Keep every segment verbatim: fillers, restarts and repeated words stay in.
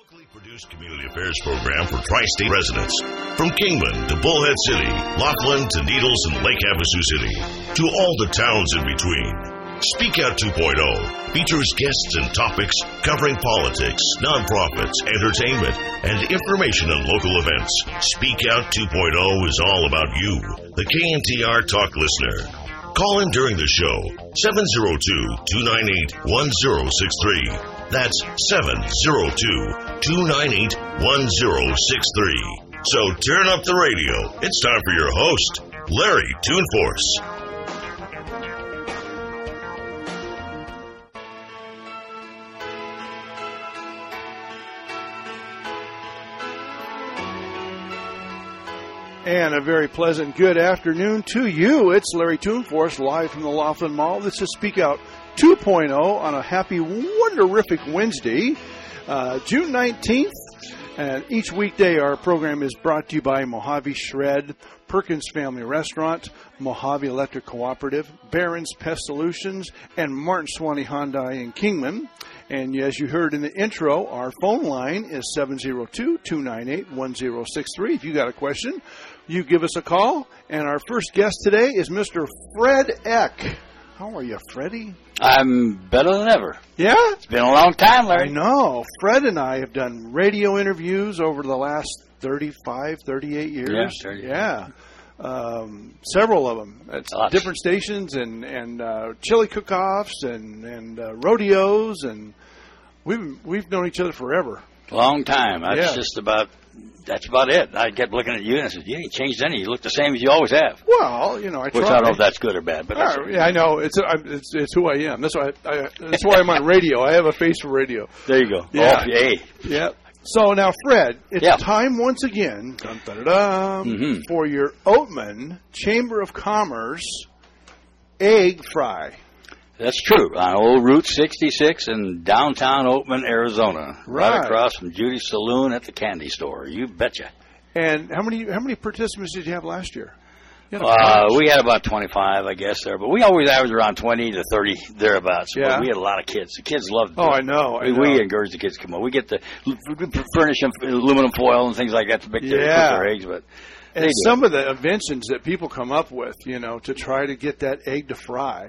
Locally produced community affairs program for tri-state residents. From Kingman to Bullhead City, Laughlin to Needles and Lake Havasu City, to all the towns in between. Speak Out two point oh features guests and topics covering politics, nonprofits, entertainment, and information on local events. Speak Out two point oh is all about you, the K N T R Talk listener. Call in during the show, seven oh two, two nine eight, one oh six three. That's seven oh two, two nine eight, one oh six three. So turn up the radio. It's time for your host, Larry Toonforce. And a very pleasant good afternoon to you. It's Larry Toonforce live from the Laughlin Mall. This is Speak Out two point oh on a happy, wonderific Wednesday, uh, June nineteenth. And each weekday our program is brought to you by Mojave Shred, Perkins Family Restaurant, Mojave Electric Cooperative, Barron's Pest Solutions, and Martin Swanee Hyundai in Kingman. And as you heard in the intro, our phone line is seven oh two, two nine eight, one oh six three. If you got a question, you give us a call. And our first guest today is Mister Fred Eck. How are you, Freddie? I'm better than ever. Yeah? It's been a long time, Larry. I know. Fred and I have done radio interviews over the last thirty-five, thirty-eight years. Yeah, thirty. Yeah. Um, several of them at Lots. different stations and, and uh, chili cook-offs and, and uh, rodeos. And we've, we've known each other forever. Long time. That's Yeah. just about... That's about it. I kept looking at you and I said, you ain't changed any. You look the same as you always have. Well, you know, I try. Which I don't know if that's good or bad, but that's Uh, yeah, I know. It's, I'm, it's it's who I am. That's why I, I, that's why I'm on radio. I have a face for radio. there you go. Yeah. Oh, hey. Yeah. So now, Fred, it's Yeah. time once again dun, dun, dun, dun, Mhm. for your Oatman Chamber of Commerce egg fry. That's true. On old Route sixty-six in downtown Oatman, Arizona. Right. Right across from Judy's Saloon at the candy store. You betcha. And how many how many participants did you have last year? You had a Uh, bunch. we had about twenty-five, I guess, there. But we always average around twenty to thirty, thereabouts. Yeah. But we had a lot of kids. The kids loved it. Oh, I know. I We, know. we encourage the kids to come over. We get the we furnish them aluminum foil and things like that to make their, Yeah. cook their eggs. But And they do. some of the inventions that people come up with, you know, to try to get that egg to fry,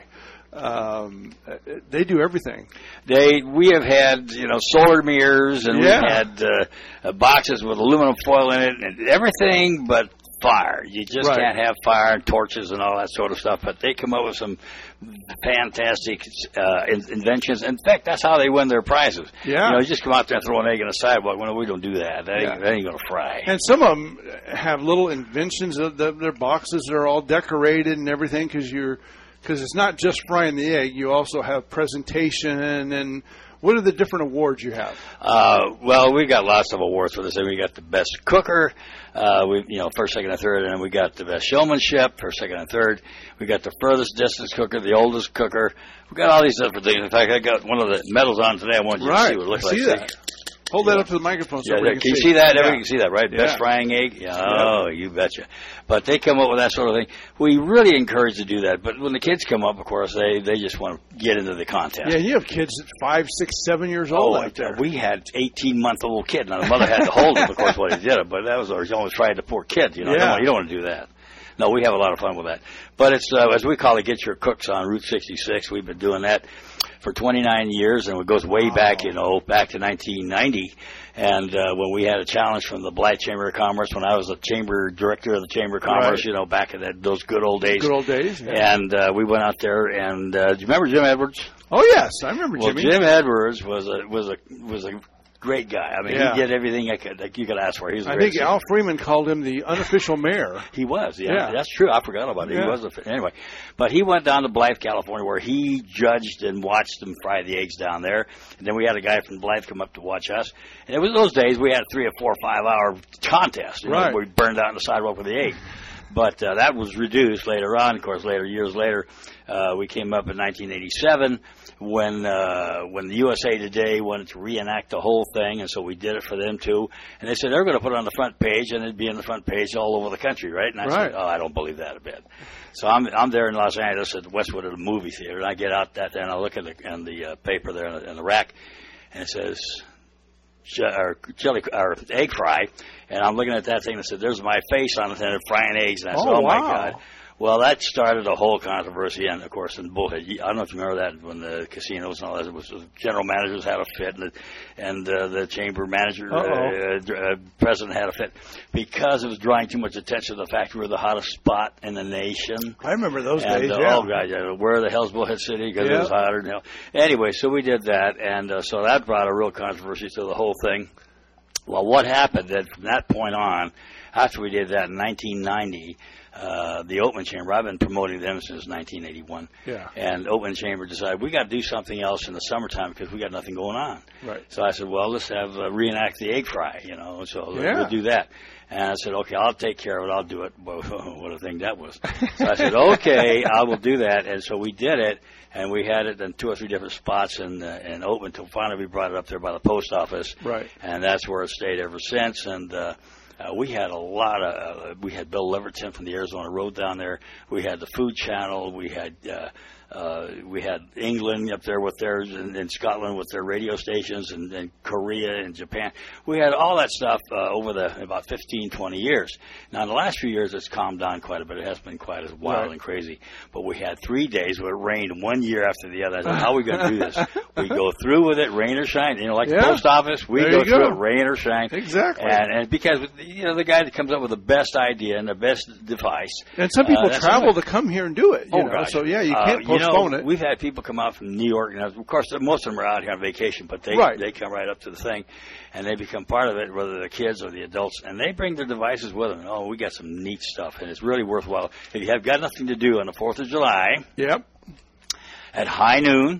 um, they do everything. They we have had you know solar mirrors and Yeah. we've had uh, uh, boxes with aluminum foil in it and everything but fire. You just Right. can't have fire and torches and all that sort of stuff. But they come up with some fantastic uh, in- inventions. In fact, that's how they win their prizes. Yeah. You know, you just come out there and throw an egg in the sidewalk. Well, we don't do that. That ain't, Yeah. that ain't going to fry. And some of them have little inventions. Of the, their boxes are all decorated and everything because you're because it's not just frying the egg. You also have presentation and what are the different awards you have? Uh, well, we got lots of awards for this. We got the best cooker, uh, we, you know, first, second, and third, and then we got the best showmanship, first, second, and third. We got the furthest distance cooker, the oldest cooker. We got all these different things. In fact, I got one of the medals on today. I wanted you Right. to see what it looks I like. see that. Hold that up to the microphone so Yeah, everybody yeah. can, Can you see that? Yeah. Everybody can see that, right? Yeah. Best frying egg? Yeah. Oh, you betcha. But they come up with that sort of thing. We really encourage to do that. But when the kids come up, of course, they, they just want to get into the contest. Yeah, you have kids at five, six, seven years old Oh, out there. we had eighteen-month-old kid. Now, the mother had to hold him, of course, while he did it. But that was always always fried the poor kid. You know, Yeah. you, don't, you don't want to do that. No, we have a lot of fun with that. But it's, uh, as we call it, Get Your Cooks on Route sixty-six. We've been doing that for twenty-nine years, and it goes way Wow. back, you know, back to nineteen ninety. And uh, when we had a challenge from the Blythe Chamber of Commerce, when I was the chamber director of the Chamber of Commerce, Right. you know, back in that, those good old days. Good old days. Yeah. And uh, we went out there, and uh, do you remember Jim Edwards? Oh yes, I remember Well, Jimmy. Jim Edwards was a was a was a great guy. I mean, Yeah. he did everything I could like you could ask for. He was a I great think Al Freeman called him the unofficial mayor. He was, yeah, Yeah. that's true. I forgot about it. Yeah. He was a, anyway, but he went down to Blythe, California, where he judged and watched them fry the eggs down there. And then we had a guy from Blythe come up to watch us. And it was those days we had a three or four or five hour contest. You know, Right. where we burned out on the sidewalk with the egg. But uh, that was reduced later on. Of course, later years later, uh, we came up in nineteen eighty-seven when uh, when the U S A Today wanted to reenact the whole thing, and so we did it for them too. And they said they're going to put it on the front page, and it'd be on the front page all over the country, right? And I Right. said, oh, I don't believe that a bit. So I'm I'm there in Los Angeles at Westwood at a movie theater, and I get out that there and I look at the in the uh, paper there in the, in the rack, and it says ch- or chili or egg fry, and I'm looking at that thing and I said, "There's my face on it, and frying eggs." And I said, Oh, "Oh my wow. God." Well, that started a whole controversy, and of course, in Bullhead, I don't know if you remember that when the casinos and all that, it was the general managers had a fit, and the, and, uh, the chamber manager, uh, uh, president had a fit, because it was drawing too much attention to the fact we were the hottest spot in the nation. I remember those and, days. Uh, Yeah. Oh God, yeah, where the hell's Bullhead City? Because Yeah. it was hotter than hell. Anyway, so we did that, and uh, so that brought a real controversy to the whole thing. Well, what happened then from that point on, after we did that in nineteen ninety, uh, the Oatman Chamber, I've been promoting them since nineteen eighty-one, Yeah. and Oatman Chamber decided we got to do something else in the summertime because we got nothing going on. Right. So I said, well, let's have uh, reenact the egg fry, you know, so Yeah. we'll do that. And I said, okay, I'll take care of it. I'll do it. Well, what a thing that was. So I said, okay, I will do that. And so we did it, and we had it in two or three different spots in, uh, in Oatman until finally we brought it up there by the post office. Right. And that's where it stayed ever since. And uh, uh, we had a lot of, uh, we had Bill Leverton from the Arizona Road down there. We had the Food Channel. We had uh, uh, we had England up there with theirs, and, and Scotland with their radio stations, and, and Korea and Japan. We had all that stuff uh, over the about fifteen, twenty years. Now, in the last few years, it's calmed down quite a bit. It hasn't been quite as wild Right. and crazy. But we had three days where it rained one year after the other. I said, how are we going to do this? We go through with it, rain or shine. You know, like Yeah. the post office, we There go you through go. it, rain or shine. Exactly. And, and because, you know, the guy that comes up with the best idea and the best device. And some people uh, that's travel it. to come here and do it. You Oh, know? gosh. So, yeah, you Uh, can't you postpone know, it. We've had people come out from New York, and of course, most of them are out here on vacation, but they Right. they come right up to the thing, and they become part of it, whether they're kids or the adults, and they bring their devices with them. Oh, we got some neat stuff, and it's really worthwhile. If you have got nothing to do on the fourth of July Yep. at high noon,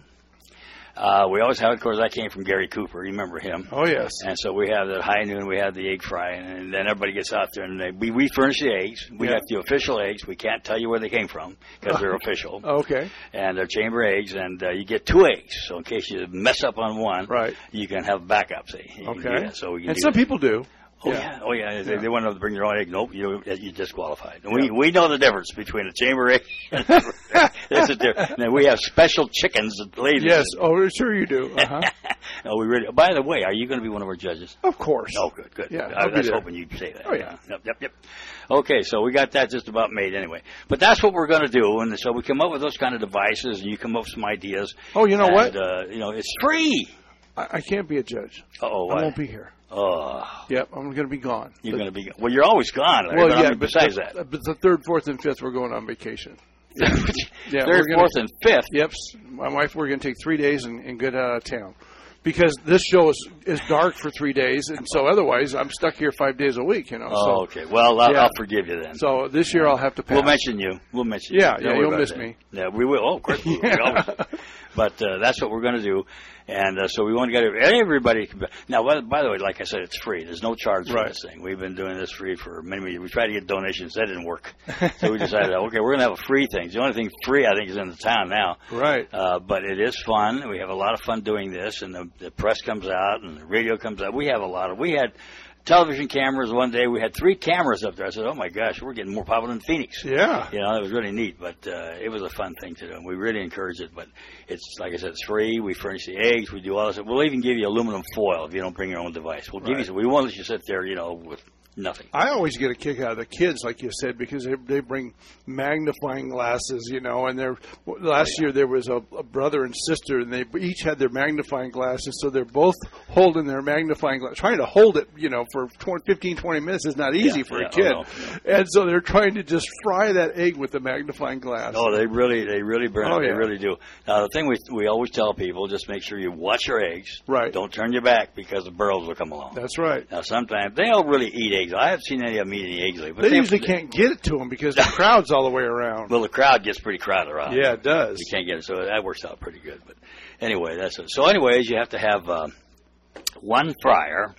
uh, we always have, of course, I came from Gary Cooper. You remember him? Oh, yes. And so we have at high noon, we have the egg fry, and then everybody gets out there, and they, we, we furnish the eggs. We Yeah. have the official eggs. We can't tell you where they came from because they're official. Okay. And they're chamber eggs, and uh, you get two eggs. So in case you mess up on one, Right. you can have backup. See, you can do Okay. that. So we can And do some that. people do. Oh yeah. yeah, oh yeah. They, Yeah. they want to bring their own egg. Nope, you you disqualified. And Yeah. we we know the difference between a chamber egg. and There's a difference. And then we have special chickens that ladies. Yes. Oh, sure you do. Uh-huh. No, we really. By the way, are you going to be one of our judges? Of course. Oh, good, good. Yeah, I I'll be was there. hoping you'd say that. Oh, yeah. Yep, yep, yep. Okay, so we got that just about made anyway. But that's what we're going to do, and so we come up with those kind of devices, and you come up with some ideas. Oh, you know and, what? Uh, you know, it's free. I, I can't be a judge. Uh-oh, I what? won't be here. Oh, Yep, I'm going to be gone. you're But- going to be. Well, you're always gone. Larry, Well, but I yeah, mean, but besides the, that, but the third, fourth, and fifth, we're going on vacation. Yeah, third, we're gonna- fourth, and fifth. Yep, my wife, we're going to take three days and, and get out of town. Because this show is, is dark for three days, and so otherwise I'm stuck here five days a week, you know. Oh, so, okay. Well, I'll, yeah. I'll forgive you then. So this year I'll have to pass. We'll mention you. We'll mention Yeah, you. yeah, Don't worry you'll about miss that. me. Yeah, we will. Oh, of course we will. Yeah. We always will. But uh, that's what we're going to do. And uh, so we want to get everybody. Can, now, by, by the way, like I said, it's free. There's no charge for Right. this thing. We've been doing this free for many, many years. We tried to get donations. That didn't work. So we decided, okay, we're going to have a free thing. The only thing free, I think, is in the town now. Right. Uh, but it is fun. We have a lot of fun doing this. And the, the press comes out and the radio comes out. We have a lot of, we had television cameras one day. We had three cameras up there. I said, oh, my gosh, we're getting more popular than Phoenix. Yeah. You know, it was really neat, but uh, it was a fun thing to do. And we really encourage it, but it's, like I said, it's free. We furnish the eggs. We do all this. We'll even give you aluminum foil if you don't bring your own device. We'll give Right. you, we won't let you sit there, you know, with nothing. I always get a kick out of the kids, like you said, because they they bring magnifying glasses, you know. And they're last Oh, yeah. year there was a, a brother and sister, and they each had their magnifying glasses, so they're both holding their magnifying glass. Trying to hold it, you know, for twenty, fifteen, twenty minutes is not easy Yeah, for yeah, a kid. oh, no, And so they're trying to just fry that egg with the magnifying glass. Oh, they really, they really burn Oh, it. They yeah. really do. Now, the thing we we always tell people, just make sure you watch your eggs. Right. Don't turn your back because the burrows will come along. That's right. Now, sometimes they don't really eat eggs. I haven't seen any of them eat any eggs lately. But They usually can't get it to them because the crowd's all the way around. Well, the crowd gets pretty crowded around. Yeah, it does. You can't get it, so that works out pretty good. But anyway, that's it. So, anyways, you have to have uh, one fryer,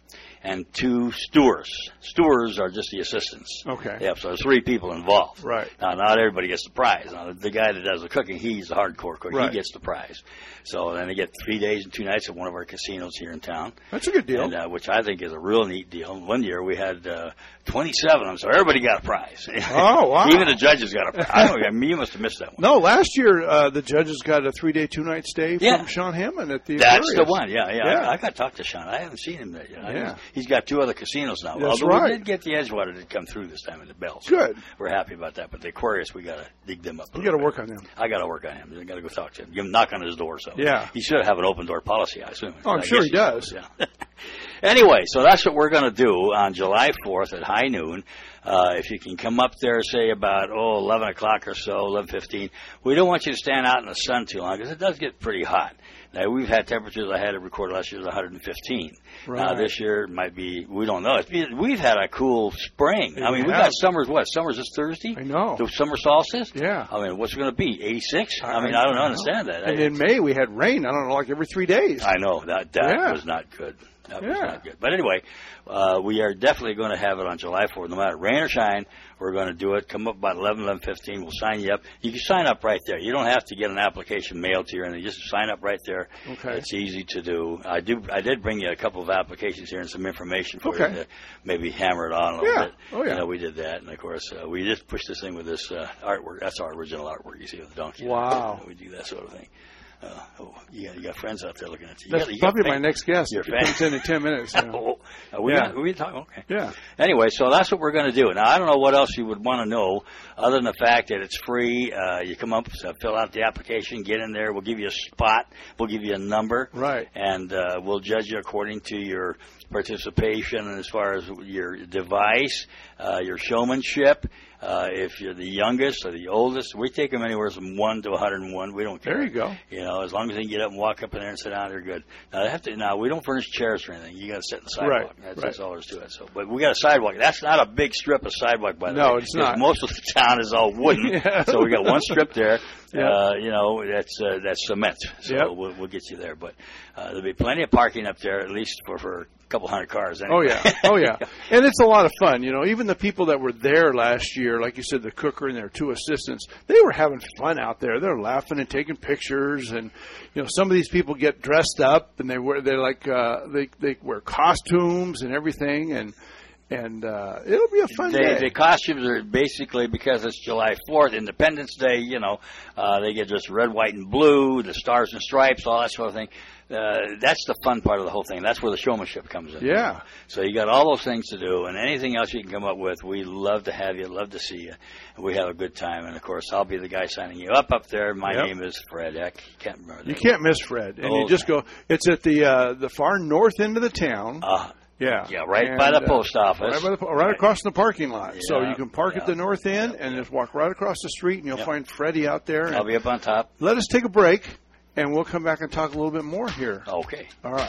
and two stewards. Stewards are just the assistants. Okay. Yeah, so there's three people involved. Right. Now, not everybody gets the prize. Now, the guy that does the cooking, he's the hardcore cook. Right. He gets the prize. So then they get three days and two nights at one of our casinos here in town. That's a good deal. And, uh, which I think is a real neat deal. One year we had uh, twenty-seven of them, so everybody got a prize. Oh, wow. Even the judges got a prize. I don't know, I mean, you must have missed that one. No, last year uh, the judges got a three-day, two-night stay Yeah. from Sean Hammond at the That's Aquarius. the one, yeah, yeah. Yeah. I, I got to talk to Sean. I haven't seen him there yet. I Yeah. just- he's got two other casinos now. That's Although right. we did get the Edgewater to come through this time in the Bells. Good. We're happy about that. But the Aquarius, we got to dig them up. a You little got to bit. work on them. I got to work on him. I got to go talk to him. Give him knock on his door. So Yeah. he should have an open door policy, I assume. Oh, I'm I sure guess he does. Yeah. Anyway, so that's what we're going to do on July fourth at high noon. Uh, if you can come up there, say about, oh, eleven o'clock or so, eleven fifteen. We don't want you to stand out in the sun too long because it does get pretty hot. Now, we've had temperatures, I had it recorded last year, was one hundred fifteen. Right. Now, this year it might be, we don't know. It's been, we've had a cool spring. I We mean, we have. got summer's what? Summer's this Thursday? I know. The summer solstice? Yeah. I mean, what's it going to be? eighty-six? I, I- mean, I don't I understand that. And I, in May we had rain, I don't know, like every three days. I know that that Yeah. was not good. That was Yeah. not good. But anyway, uh, we are definitely going to have it on July fourth. No matter rain or shine, we're going to do it. Come up about eleven, eleven fifteen. We'll sign you up. You can sign up right there. You don't have to get an application mailed to you, and you just sign up right there. Okay. It's easy to do. I do. I did bring you a couple of applications here and some information for Okay. you to maybe hammer it on a little Yeah. bit. Oh, yeah. You know, we did that, and of course, uh, we just pushed this thing with this uh, artwork. That's our original artwork. You see with the donkey. Wow. We do that sort of thing. Uh, oh, you got, you got friends out there looking at you. you That's got, you got probably my fan- next guest. Your If he fan- comes in in ten minutes. you know. Oh, are we, Yeah. not, are we talking? Okay. Yeah. Anyway, so that's what we're going to do. Now, I don't know what else you would want to know other than the fact that it's free. Uh, you come up, so fill out the application, get in there. We'll give you a spot. We'll give you a number. Right. And uh, we'll judge you according to your participation and as far as your device, uh, your showmanship. Uh, if you're the youngest or the oldest, we take them anywhere from one to one hundred and one. We don't care. There you go. You know, as long as they can get up and walk up in there and sit down, they're good. Now, they have to. Now, we don't furnish chairs or anything. You got to sit in the sidewalk. Right, That's, right. that's all there is to it. So, but we got a sidewalk. That's not a big strip of sidewalk, by the No, way. it's because not. Most of the town is all wooden. Yeah. So we got one strip there. Yeah. Uh, you know, that's uh, that's cement. So Yep. we'll, we'll get you there. But uh, there'll be plenty of parking up there, at least for, for a couple hundred cars. Oh Anyway. yeah, oh yeah, and it's a lot of fun. You know, even the people that were there last year, like you said, the cooker and their two assistants, they were having fun out there. They're laughing and taking pictures, and you know, some of these people get dressed up and they wear they're like uh, they they wear costumes and everything, and and uh, it'll be a fun They, day. the costumes are basically, because it's July fourth, Independence Day, you know, uh, they get just red, white, and blue, the stars and stripes, all that sort of thing. Uh, that's the fun part of the whole thing. That's where the showmanship comes in. Yeah. So you got all those things to do, and anything else you can come up with, we love to have you, love to see you. And we have a good time. And, of course, I'll be the guy signing you up up there. My Yep. name is Fred Eck. You can't remember that. You can't miss Fred, and Oh, you just go. It's at the uh, the far north end of the town. Uh, Yeah, yeah, right And, by the uh, post office. Right, by the, po- right across from the parking lot. So Yeah, you can park yeah. at the north end and just walk right across the street, and you'll Yep. find Freddie out there. I'll And be up on top. let us take a break, and we'll come back and talk a little bit more here. Okay. All right.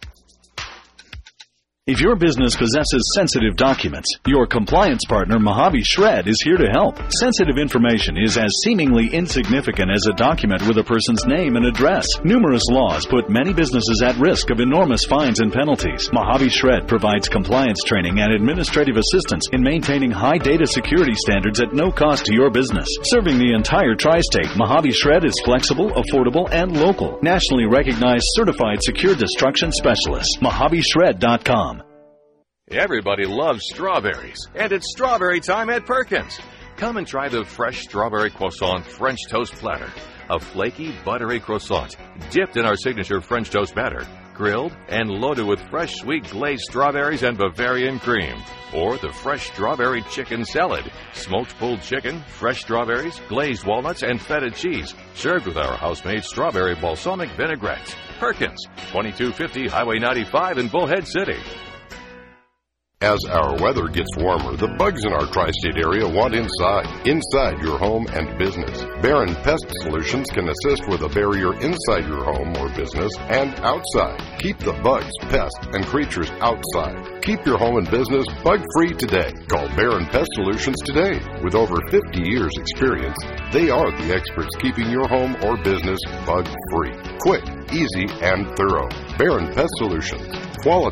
If your business possesses sensitive documents, your compliance partner, Mojave Shred, is here to help. Sensitive information is as seemingly insignificant as a document with a person's name and address. Numerous laws put many businesses at risk of enormous fines and penalties. Mojave Shred provides compliance training and administrative assistance in maintaining high data security standards at no cost to your business. Serving the entire tri-state, Mojave Shred is flexible, affordable, and local. Nationally recognized certified secure destruction specialist. Mojave Shred dot com. Everybody loves strawberries, and it's strawberry time at Perkins. Come and try the fresh strawberry croissant French toast platter. A flaky, buttery croissant dipped in our signature French toast batter, grilled and loaded with fresh, sweet glazed strawberries and Bavarian cream. Or the fresh strawberry chicken salad, smoked pulled chicken, fresh strawberries, glazed walnuts, and feta cheese, served with our house-made strawberry balsamic vinaigrette. Perkins, twenty-two fifty Highway ninety-five in Bullhead City. As our weather gets warmer, the bugs in our tri-state area want inside, inside your home and business. Barron Pest Solutions can assist with a barrier inside your home or business and outside. Keep the bugs, pests, and creatures outside. Keep your home and business bug-free today. Call Barron Pest Solutions today. With over fifty years experience, they are the experts keeping your home or business bug-free. Quick, easy, and thorough. Barron Pest Solutions. Quality,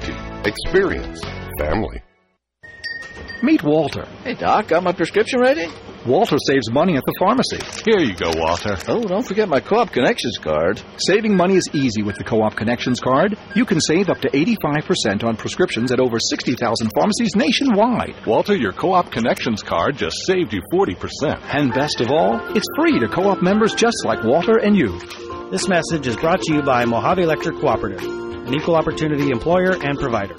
Experience family. Meet Walter. Hey, Doc, got my prescription ready? Walter saves money at the pharmacy. Here you go, Walter. Oh, don't forget my Co-op Connections card. Saving money is easy with the Co-op Connections card. You can save up to eighty-five percent on prescriptions at over sixty thousand pharmacies nationwide. Walter, your Co-op Connections card just saved you forty percent. And best of all, it's free to Co-op members just like Walter and you. This message is brought to you by Mojave Electric Cooperative, an equal opportunity employer and provider.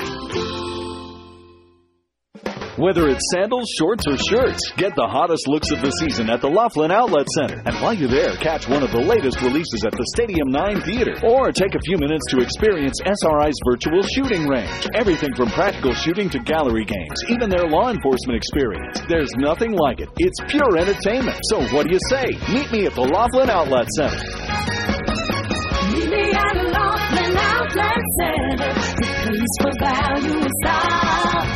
Whether it's sandals, shorts, or shirts, get the hottest looks of the season at the Laughlin Outlet Center. And while you're there, catch one of the latest releases at the Stadium nine Theater. Or take a few minutes to experience S R I's virtual shooting range. Everything from practical shooting to gallery games, even their law enforcement experience. There's nothing like it. It's pure entertainment. So what do you say? Meet me at the Laughlin Outlet Center. Meet me at the Laughlin Outlet Center. The place for value and style.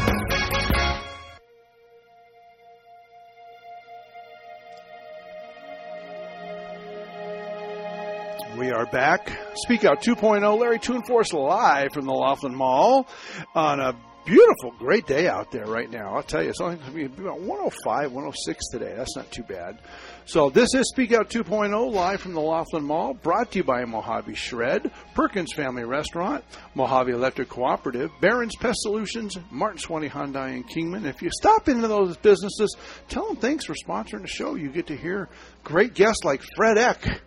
We are back. Speak Out two point oh, Larry Toonforce live from the Laughlin Mall on a beautiful, great day out there right now. I'll tell you, it's only going to be about one oh five, one oh six today. That's not too bad. So this is Speak Out two point oh live from the Laughlin Mall, brought to you by Mojave Shred, Perkins Family Restaurant, Mojave Electric Cooperative, Barron's Pest Solutions, Martin Swanee Hyundai in Kingman. If you stop into those businesses, tell them thanks for sponsoring the show. You get to hear great guests like Fred Eck.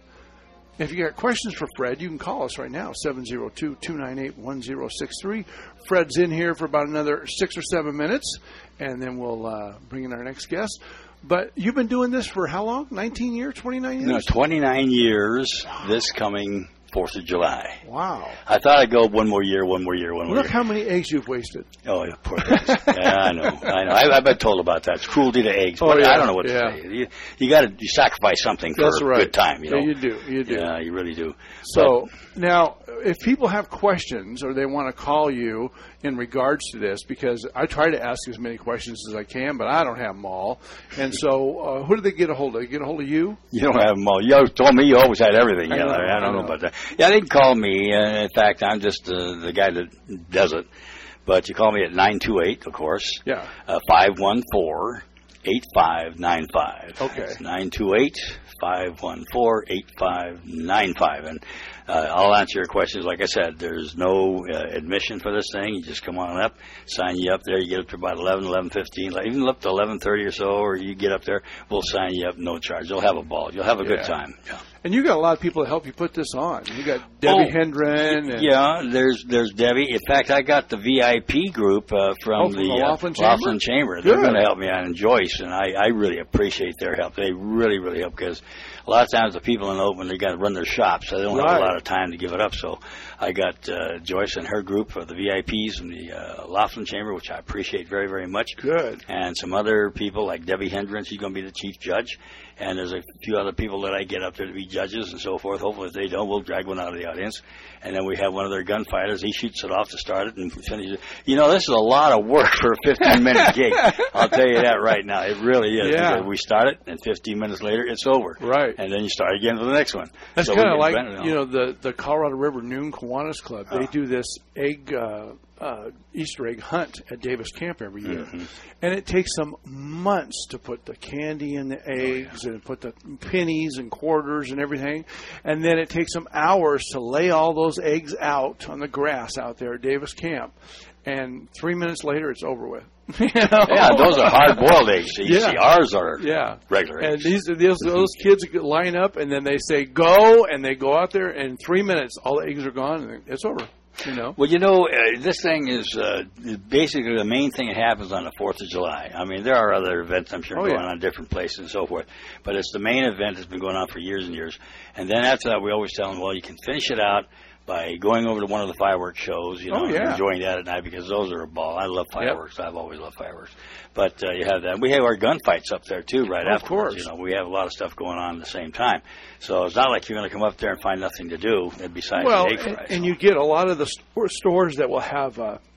If you got questions for Fred, you can call us right now, seven oh two, two nine eight, one oh six three. Fred's in here for about another six or seven minutes, and then we'll uh, bring in our next guest. But you've been doing this for how long? nineteen years, twenty-nine years? No, twenty-nine years this coming fourth of July. Wow. I thought I'd go one more year, one more year, one more Look year. how many eggs you've wasted. Oh, yeah, poor things. Yeah, I know. I know. I, I've been told about that. It's cruelty to eggs. Oh, But yeah, I don't know what yeah. to say. You, you got to you sacrifice something for That's a right. good time, you know. Yeah, you do. You do. Yeah, you really do. So now, if people have questions or they want to call you in regards to this, because I try to ask as many questions as I can, but I don't have them all. And so uh, who do they get a hold of? They get a hold of you? You don't have them all. You always told me you always had everything. I Yeah, know, I, I I don't know. know. about that. Yeah, they can call me. Uh, in fact, I'm just uh, the guy that does it. But you call me at nine two eight, of course. Yeah. Uh, five one four, eight five nine five. Okay. nine two eight, five one four, eight five nine five. And uh, I'll answer your questions. Like I said, there's no uh, admission for this thing. You just come on up, sign you up there. You get up to about eleven, eleven fifteen, like even up to eleven thirty or so, or you get up there, we'll sign you up, no charge. You'll have a ball. You'll have a Yeah. good time. Yeah. And you got a lot of people to help you put this on. You got Debbie Oh, Hendren. And Yeah, there's there's Debbie. In fact, I got the V I P group uh, from, Oh, from the, the uh, Laughlin Chamber? Laughlin Chamber. They're Good. going to help me out, and Joyce, and I, I really appreciate their help. They really, really help, because a lot of times the people in Oakland, they got to run their shops, so they don't have Right. a lot of time to give it up. So I got uh, Joyce and her group of the V I Ps from the uh, Laughlin Chamber, which I appreciate very, very much. Good. And some other people like Debbie Hendren, she's going to be the chief judge. And there's a few other people that I get up there to be judges and so forth. Hopefully, if they don't, we'll drag one out of the audience. And then we have one of their gunfighters. He shoots it off to start it and finish it. You know, this is a lot of work for a fifteen-minute gig. I'll tell you that right now. It really is. Yeah. Because we start it, and fifteen minutes later, it's over. Right. And then you start again for the next one. That's So kind we of like, get better now. you know, the, the Colorado River Noon Kiwanis Club. They Oh. do this egg, uh, uh, Easter egg hunt at Davis Camp every year. Mm-hmm. And it takes them months to put the candy in the eggs and put the pennies and quarters and everything. And then it takes them hours to lay all those eggs out on the grass out there at Davis Camp. And three minutes later, it's over with. You know? Yeah, those are hard-boiled eggs. You Yeah. see, ours are Yeah. regular And eggs. these those, those kids line up, and then they say go, and they go out there, and in three minutes, all the eggs are gone, and it's over. You know. Well, you know, uh, this thing is uh, basically the main thing that happens on the fourth of July. I mean, there are other events, I'm sure, Oh, going yeah. on in different places and so forth. But it's the main event that's been going on for years and years. And then after that, we always tell them, well, you can finish it out by going over to one of the fireworks shows, you know, Oh, yeah. and enjoying that at night, because those are a ball. I love fireworks. I've always loved fireworks. But uh, you have that. We have our gunfights up there, too, right Of afterwards. course. You know, we have a lot of stuff going on at the same time. So it's not like you're going to come up there and find nothing to do besides Well, the egg and, fries. and you get a lot of the st- stores that will have uh,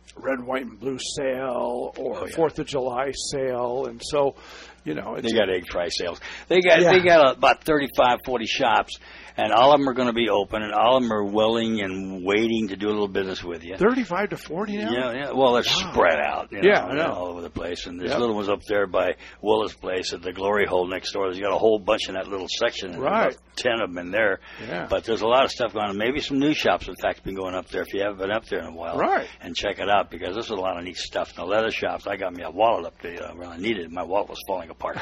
red, white, and blue sale or Oh, yeah. Fourth of July sale, and so you know it's, They got egg fry sales. They got Yeah. they got about thirty-five, forty shops, and all of them are going to be open, and all of them are willing and waiting to do a little business with you. thirty-five to forty now. Yeah, yeah. Well, they're Wow. spread out. You know, Yeah, I know. all over the place. And there's Yep. little ones up there by Willis Place at the Glory Hole next door. There's got a whole bunch in that little section. And Right. About ten of them in there. Yeah. But there's a lot of stuff going on. Maybe some new shops, in fact, been going up there if you haven't been up there in a while. Right. And check it out because there's a lot of neat stuff. In the leather shops, I got me a wallet up there. I really needed it. My wallet was falling apart.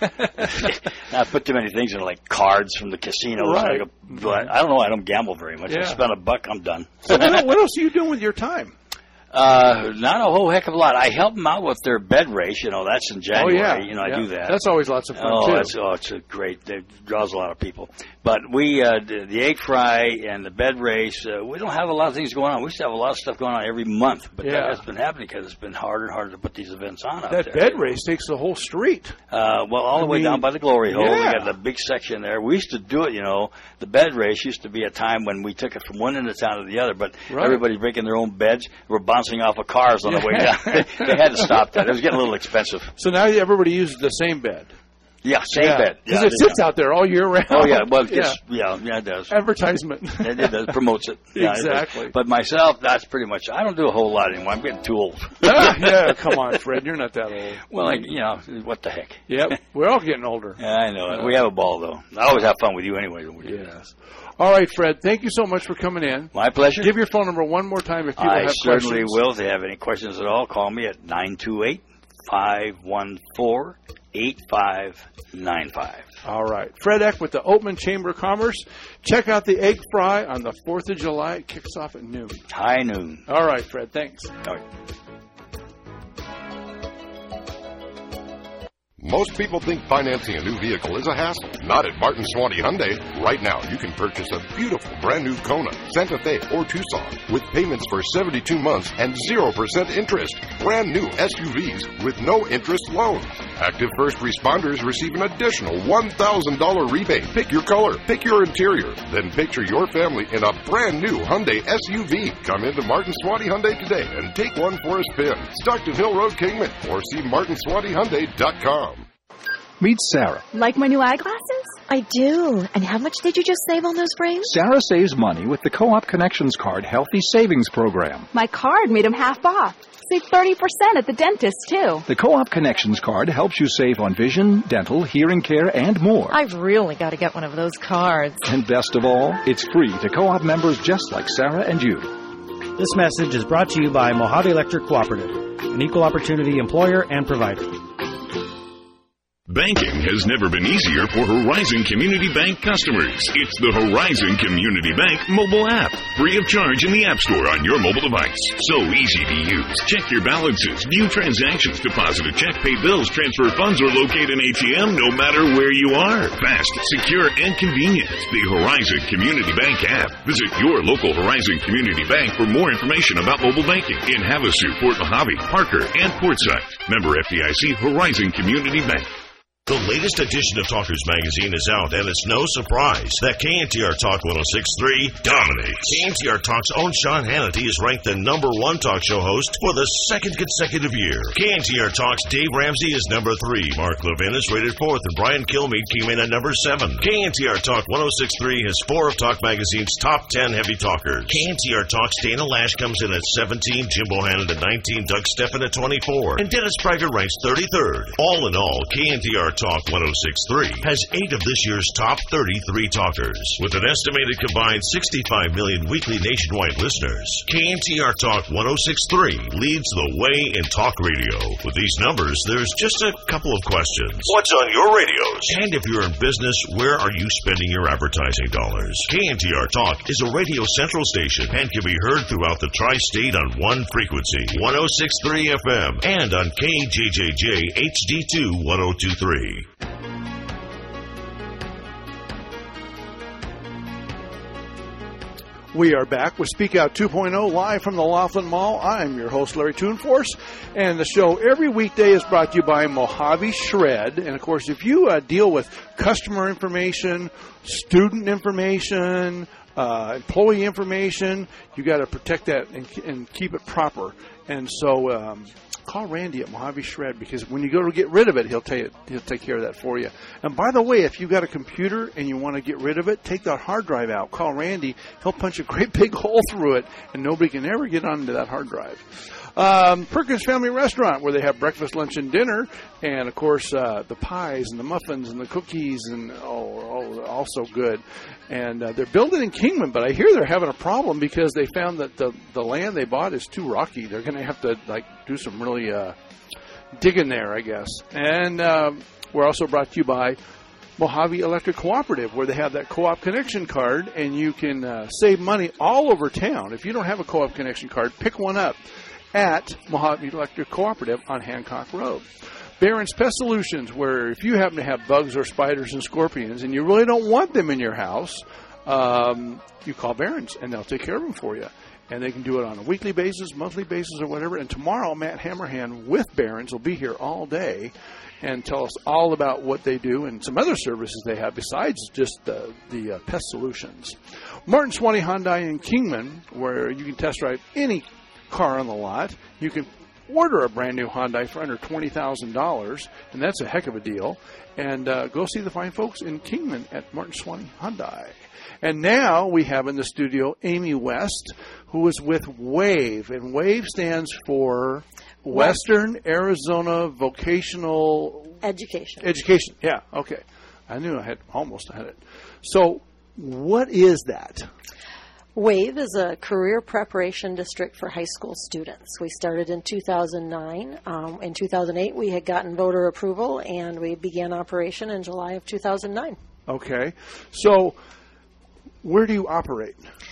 I put too many things in, like cards from the casino. Right. But I don't know. I don't gamble very much. Yeah. I spent a buck. I'm done. So what, what else are you doing with your time? Uh, not a whole heck of a lot. I help them out with their bed race. You know, that's in January. Oh yeah, You know, yeah. I do that. That's always lots of fun oh, too. It's, oh, it's a great. It draws a lot of people. But we, uh, the, the egg fry and the bed race, uh, we don't have a lot of things going on. We used to have a lot of stuff going on every month, but Yeah. that has been happening because it's been harder and harder to put these events on out that there. bed race takes the whole street. Uh, well, all the I way mean, down by the Glory Hole. yeah. We got the big section there. We used to do it, you know. The bed race used to be a time when we took it from one end of town to the other, but Right. everybody's breaking their own beds. We're bouncing off of cars on the way down. They had to stop that. It was getting a little expensive. So now everybody uses the same bed. Yeah, same yeah. bed. Because Yeah, it sits out there all year round. Oh, yeah. Well, it yeah. gets, yeah. yeah, it does. Advertisement. It, it does. Promotes it. Yeah, it does. Exactly. But myself, that's pretty much, I don't do a whole lot anymore. I'm getting too old. Ah, yeah, come on, Fred. You're not that old. Well, like, you know, what the heck. Yep. We're all getting older. Yeah, I know it. We have a ball, though. I always have fun with you anyway. When we do that. Yes. All right, Fred. Thank you so much for coming in. My pleasure. Give your phone number one more time if people I have certainly questions. will. If they have any questions at all, call me at nine two eight, five one four, eight five nine five. All right. Fred Eck with the Oatman Chamber of Commerce. Check out the egg fry on the fourth of July. It kicks off at noon. High noon. All right, Fred. Thanks. All right. Most people think financing a new vehicle is a hassle. Not at Martin Swanee Hyundai. Right now, you can purchase a beautiful brand new Kona, Santa Fe, or Tucson with payments for seventy-two months and zero percent interest. Brand new S U Vs with no interest loans. Active first responders receive an additional one thousand dollars rebate. Pick your color, pick your interior, then picture your family in a brand new Hyundai S U V. Come into Martin Swanee Hyundai today and take one for a spin. Stockton Hill Road, Kingman, or see martin swanee hyundai dot com. Meet Sarah. Like my new eyeglasses? I do. And how much did you just save on those frames? Sarah saves money with the Co-op Connections Card Healthy Savings Program. My card made them half off. Save thirty percent at the dentist, too. The Co-op Connections Card helps you save on vision, dental, hearing care, and more. I've really got to get one of those cards. And best of all, it's free to Co-op members just like Sarah and you. This message is brought to you by Mojave Electric Cooperative, an equal opportunity employer and provider. Banking has never been easier for Horizon Community Bank customers. It's the Horizon Community Bank mobile app, free of charge in the App Store on your mobile device. So easy to use. Check your balances, view transactions, deposit a check, pay bills, transfer funds, or locate an A T M no matter where you are. Fast, secure, and convenient. The Horizon Community Bank app. Visit your local Horizon Community Bank for more information about mobile banking in Havasu, Port Mojave, Parker, and Portside. Member F D I C, Horizon Community Bank. The latest edition of Talkers Magazine is out, and it's no surprise that K N T R Talk one oh six point three dominates. K N T R Talk's own Sean Hannity is ranked the number one talk show host for the second consecutive year. K N T R Talk's Dave Ramsey is number three. Mark Levin is rated fourth, and Brian Kilmeade came in at number seven. K N T R Talk one oh six point three has four of Talk Magazine's top ten heavy talkers. K N T R Talk's Dana Lash comes in at seventeen, Jim Bohannon at nineteen, Doug Steffen at twenty-four, and Dennis Prager ranks thirty-third. All in all, K N T R Talk one oh six point three has eight of this year's top thirty-three talkers. With an estimated combined sixty-five million weekly nationwide listeners, K N T R Talk one oh six point three leads the way in talk radio. With these numbers, there's just a couple of questions. What's on your radios? And if you're in business, where are you spending your advertising dollars? K N T R Talk is a Radio Central station and can be heard throughout the tri-state on one frequency, one oh six point three F M, and on K J J J H D two one oh two point three. We are back with Speak Out two point oh live from the Laughlin Mall. I'm your host, Larry Toonforce, and the show every weekday is brought to you by Mojave Shred. And, of course, if you uh, deal with customer information, student information, uh, employee information. You got to protect that and, and keep it proper. And so um, call Randy at Mojave Shred, because when you go to get rid of it, he'll tell you, he'll take care of that for you. And by the way, if you've got a computer and you want to get rid of it, take that hard drive out. Call Randy. He'll punch a great big hole through it, and nobody can ever get onto that hard drive. Um, Perkins Family Restaurant, where they have breakfast, lunch, and dinner, and of course uh, the pies and the muffins and the cookies, and oh, oh also good. And uh, they're building in Kingman, but I hear they're having a problem because they found that the the land they bought is too rocky. They're going to have to like do some really uh, digging there, I guess. And um, we're also brought to you by Mojave Electric Cooperative, where they have that co-op connection card, and you can uh, save money all over town. If you don't have a co-op connection card, pick one up at Mojave Electric Cooperative on Hancock Road. Barron's Pest Solutions, where if you happen to have bugs or spiders and scorpions and you really don't want them in your house, um, you call Barron's and they'll take care of them for you. And they can do it on a weekly basis, monthly basis, or whatever. And tomorrow, Matt Hammerhand with Barron's will be here all day and tell us all about what they do and some other services they have besides just the, the uh, pest solutions. Martin Swanee Hyundai in Kingman, where you can test drive any car on the lot. You can order a brand new Hyundai for under twenty thousand dollars, and that's a heck of a deal. And uh, go see the fine folks in Kingman at Martin Swanee Hyundai. And now we have in the studio Amy West, who is with WAVE, and WAVE stands for Western Arizona Vocational Education. Education, yeah, okay. I knew I had almost had it. So what is that? WAVE is a career preparation district for high school students. We started in two thousand nine. Um, in two thousand eight, we had gotten voter approval, and we began operation in July of two thousand nine. Okay. So where do you operate?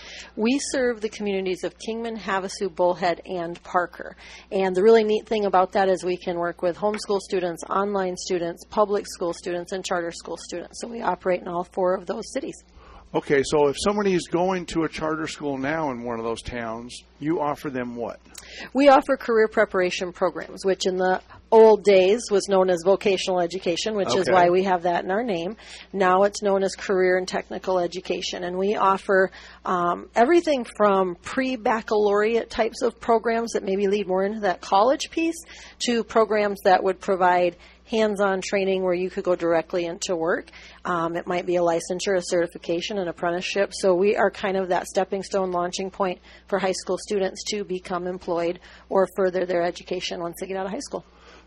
We serve the communities of Kingman, Havasu, Bullhead, and Parker. And the really neat thing about that is we can work with homeschool students, online students, public school students, and charter school students. So we operate in all four of those cities. Okay, so if somebody is going to a charter school now in one of those towns, you offer them what? We offer career preparation programs, which in the old days was known as vocational education, which Okay. is why we have that in our name. Now it's known as career and technical education. And we offer um, everything from pre-baccalaureate types of programs that maybe lead more into that college piece to programs that would provide hands-on training where you could go directly into work. Um, it might be a licensure, a certification, an apprenticeship. So we are kind of that stepping stone launching point for high school students to become employed or further their education once they get out of high school.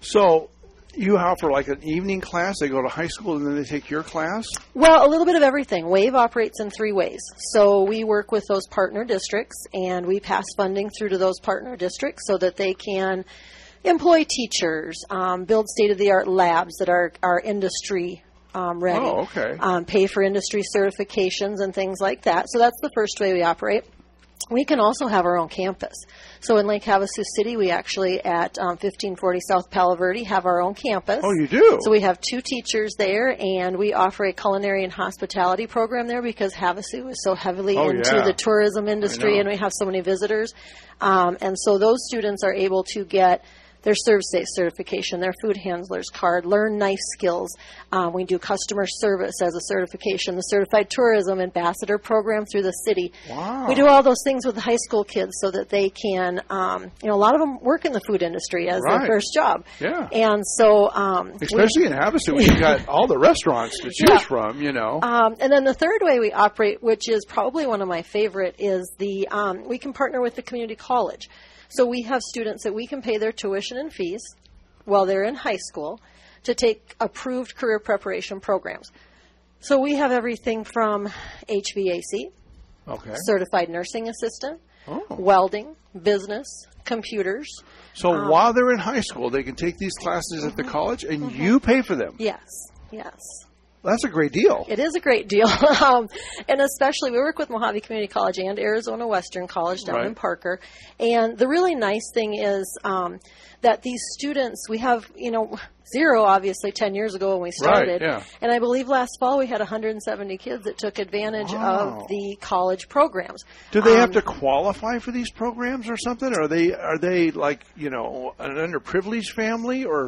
So you offer like an evening class, they go to high school and then they take your class? Well, a little bit of everything. WAVE operates in three ways. So we work with those partner districts, and we pass funding through to those partner districts so that they can employ teachers, um, build state-of-the-art labs that are, are industry um, ready, Oh, okay. um, pay for industry certifications and things like that. So that's the first way we operate. We can also have our own campus. So in Lake Havasu City, we actually at um, fifteen forty South Palo Verde have our own campus. Oh, you do? So we have two teachers there, and we offer a culinary and hospitality program there because Havasu is so heavily Oh, into yeah. the tourism I industry, know. and we have so many visitors. Um, and so those students are able to get their ServSafe certification, their food handler's card, learn knife skills. Um, we do customer service as a certification, the Certified Tourism Ambassador program through the city. Wow. We do all those things with the high school kids so that they can, um, you know, a lot of them work in the food industry as Right. their first job. Yeah. And so, um, Especially in Havasu, when you've got all the restaurants to choose Yeah. from, you know. Um, and then the third way we operate, which is probably one of my favorite, is the um, we can partner with the community college. So we have students that we can pay their tuition and fees while they're in high school to take approved career preparation programs. So we have everything from H V A C, Okay. certified nursing assistant, Oh. welding, business, computers. So um, while they're in high school, they can take these classes at the college, and you pay for them. Yes, yes. That's a great deal. It is a great deal. um, and especially, we work with Mojave Community College and Arizona Western College down Right. in Parker. And the really nice thing is um, that these students, we have, you know, zero, obviously, ten years ago when we started. Right, yeah. And I believe last fall we had one hundred seventy kids that took advantage Wow. of the college programs. Do they have Um, to qualify for these programs or something? Are they are they like, you know, an underprivileged family, or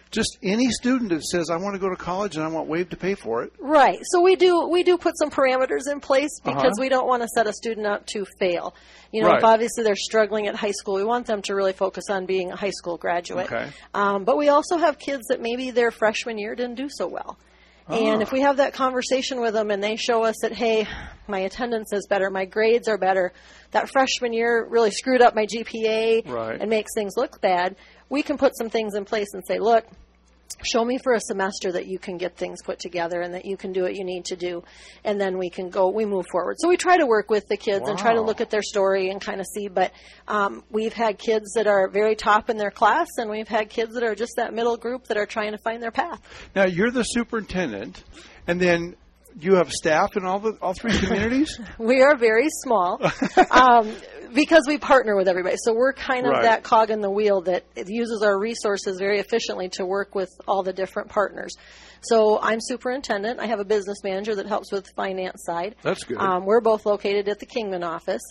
just any student that says, I want to go to college and I want WAVE to pay for it. Right. So we do we do put some parameters in place because Uh-huh. we don't want to set a student up to fail. You know, Right. if obviously they're struggling at high school, we want them to really focus on being a high school graduate. Okay. Um, but we also have kids that maybe their freshman year didn't do so well. And Ah. if we have that conversation with them and they show us that, hey, my attendance is better, my grades are better, that freshman year really screwed up my G P A Right. and makes things look bad, we can put some things in place and say, look, show me for a semester that you can get things put together and that you can do what you need to do, and then we can go, we move forward. So we try to work with the kids and try to Wow. look at their story and kind of see, but um, we've had kids that are very top in their class, and we've had kids that are just that middle group that are trying to find their path. Now, you're the superintendent, and then you have staff in all the all three communities? We are very small um, because we partner with everybody. So we're kind of Right. that cog in the wheel that it uses our resources very efficiently to work with all the different partners. So I'm superintendent. I have a business manager that helps with the finance side. That's good. Um, we're both located at the Kingman office.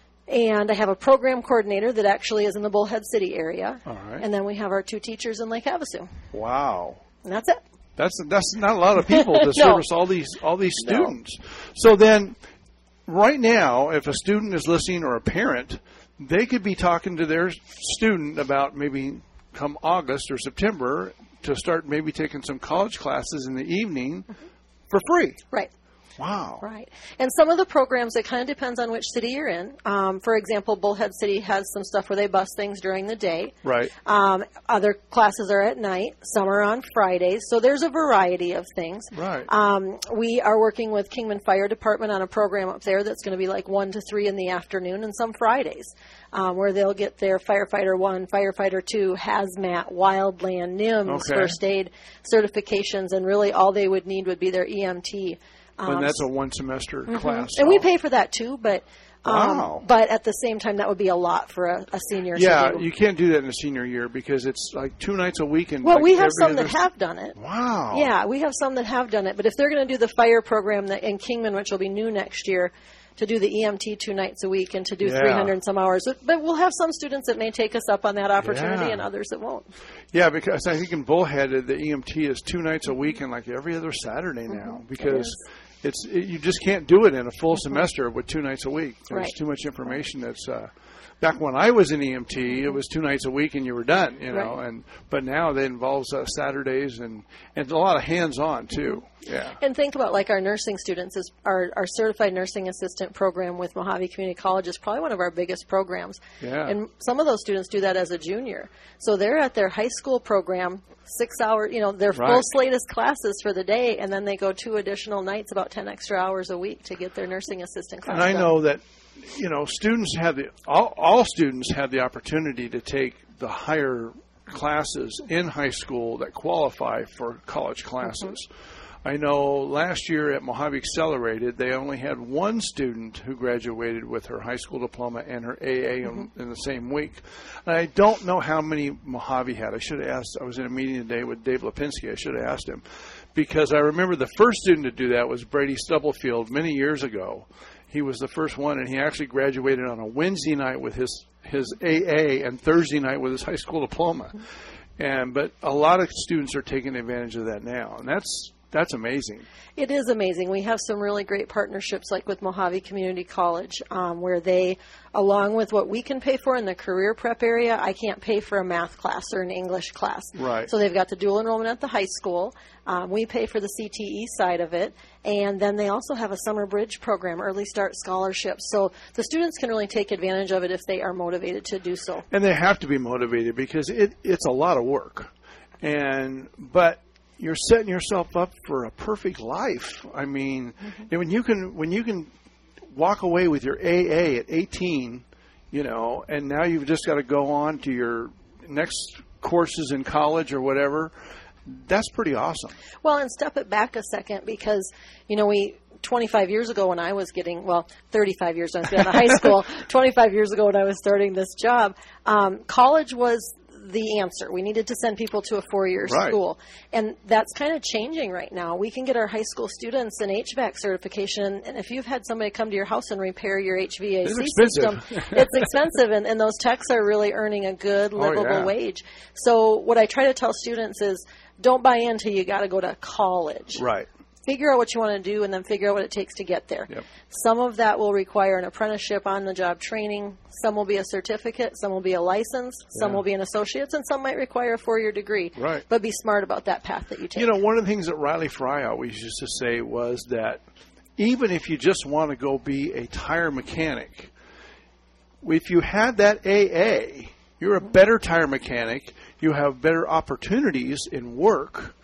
And I have a program coordinator that actually is in the Bullhead City area. All right. And then we have our two teachers in Lake Havasu. Wow. And that's it. That's that's not a lot of people to No. service all these all these No. students. So then, right now, if a student is listening or a parent, they could be talking to their student about maybe come August or September to start maybe taking some college classes in the evening for free. Right. Wow. Right. And some of the programs, it kind of depends on which city you're in. Um, for example, Bullhead City has some stuff where they bus things during the day. Right. Um, other classes are at night. Some are on Fridays. So there's a variety of things. Right. Um, we are working with Kingman Fire Department on a program up there that's going to be like one to three in the afternoon and some Fridays. Um, where they'll get their firefighter one, firefighter two, hazmat, wildland, N I M S, Okay. first aid certifications, and really all they would need would be their E M T. Um, and that's a one semester mhm. class. And we pay for that too, but um, Wow. but at the same time, that would be a lot for a, a senior Yeah, to do. you can't do that in a senior year because it's like two nights a week. And Well, like we have every some that other- have done it. Wow. Yeah, we have some that have done it. But if they're going to do the fire program that in Kingman, which will be new next year, to do the E M T two nights a week and to do Yeah. three hundred and some hours. But we'll have some students that may take us up on that opportunity Yeah. and others that won't. Yeah, because I think in Bullhead, uh, the E M T is two nights a week and like every other Saturday now Mhm. because It it's it, you just can't do it in a full semester with two nights a week. There's Right. too much information that's uh, back when I was in E M T, it was two nights a week and you were done, you know. Right. And but now that involves uh, Saturdays and and a lot of hands-on too. Yeah. And think about like our nursing students is our, our certified nursing assistant program with Mojave Community College is probably one of our biggest programs. Yeah. And some of those students do that as a junior. So they're at their high school program, six hour, you know, their full Right. slate is classes for the day, and then they go two additional nights, about ten extra hours a week to get their nursing assistant class And I done. know that, you know, students have the all, all students have the opportunity to take the higher classes in high school that qualify for college classes. I know last year at Mojave Accelerated, they only had one student who graduated with her high school diploma and her A A in, in the same week. And I don't know how many Mojave had. I should have asked. I was in a meeting today with Dave Lipinski. I should have asked him because I remember the first student to do that was Brady Stubblefield many years ago. He was the first one, and he actually graduated on a Wednesday night with his his A A and Thursday night with his high school diploma. And but a lot of students are taking advantage of that now, and that's that's amazing. It is amazing. We have some really great partnerships like with Mojave Community College um, where they, along with what we can pay for in the career prep area, I can't pay for a math class or an English class. Right. So they've got the dual enrollment at the high school. Um, we pay for the C T E side of it. And then they also have a summer bridge program, early start scholarships. So the students can really take advantage of it if they are motivated to do so. And they have to be motivated because it, it's a lot of work. And but you're setting yourself up for a perfect life. I mean, Mm-hmm. when you can when you can walk away with your A A at eighteen, you know, and now you've just got to go on to your next courses in college or whatever, that's pretty awesome. Well, and step it back a second because, you know, we twenty-five years ago when I was getting, well, thirty-five years when I was getting out of high school, twenty-five years ago when I was starting this job, um, college was the answer. We needed to send people to a four-year Right. school. And that's kind of changing right now. We can get our high school students an H V A C certification, and if you've had somebody come to your house and repair your H V A C It's system, expensive. it's expensive, and, and those techs are really earning a good, Oh, livable yeah. wage. So what I try to tell students is, don't buy into you got to go to college. Right. Figure out what you want to do and then figure out what it takes to get there. Yep. Some of that will require an apprenticeship, on-the-job training. Some will be a certificate. Some will be a license. Some Yeah. will be an associate's. And some might require a four-year degree. Right. But be smart about that path that you take. You know, one of the things that Riley Fry always used to say was that even if you just want to go be a tire mechanic, if you had that A A, you're a better tire mechanic, you have better opportunities in work,